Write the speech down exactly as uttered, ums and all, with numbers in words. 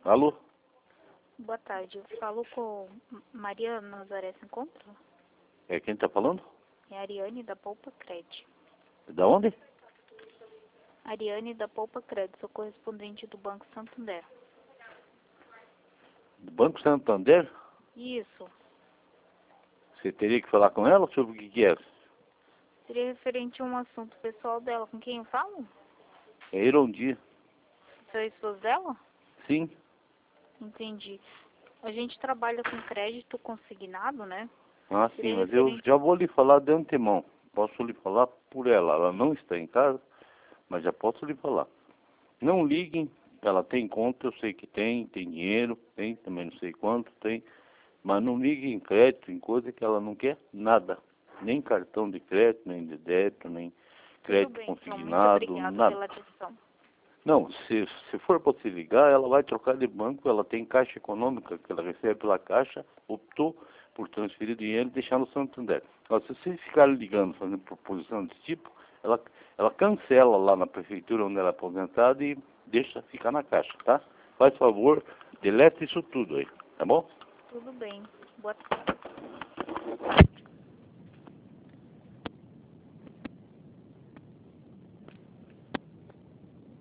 Alô? Boa tarde, eu falo com Maria Nazaré, se encontra? É quem tá falando? É a Ariane da Poupa Cred. Da onde? Ariane da Poupa Cred, sou correspondente do Banco Santander. Do Banco Santander? Isso. Você teria que falar com ela sobre o que que é? Seria referente a um assunto pessoal dela. Com quem eu falo? É Irondia. Sou a esposa dela? Sim. Entendi. A gente trabalha com crédito consignado, né? Ah, sim, Seria mas eu referente... já vou lhe falar de antemão. Posso lhe falar por ela. Ela não está em casa, mas já posso lhe falar. Não liguem, ela tem conta, eu sei que tem, tem dinheiro, tem, também não sei quanto, tem. Mas não liguem em crédito, em coisa que ela não quer nada. Nem cartão de crédito, nem de débito, nem Tudo crédito bem, então. Muito consignado, obrigada nada. pela atenção. Não, se, se for para se ligar, ela vai trocar de banco, ela tem caixa econômica que ela recebe pela caixa, optou por transferir dinheiro e deixar no Santander. Agora, se você ficar ligando, fazendo proposição desse tipo, ela, ela cancela lá na prefeitura onde ela é aposentada e deixa ficar na caixa, tá? Faz favor, deleta isso tudo aí, tá bom? Tudo bem. Boa tarde.